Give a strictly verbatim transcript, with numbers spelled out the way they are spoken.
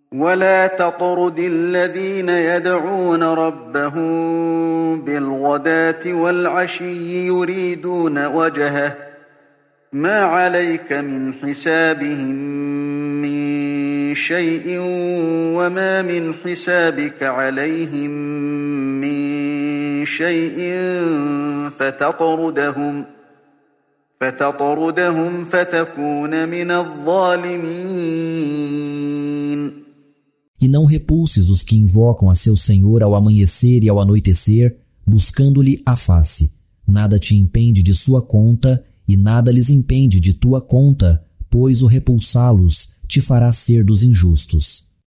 ولا تطرد الذين يدعون ربهم بالغداة والعشي يريدون وجهه ما عليك من حسابهم من شيء وما من حسابك عليهم من شيء فتطردهم فتطردهم فتكون من الظالمين. E não repulses os que invocam a seu Senhor ao amanhecer e ao anoitecer, buscando-lhe a face. Nada te impende de sua conta e nada lhes impende de tua conta, pois o repulsá-los te fará ser dos injustos.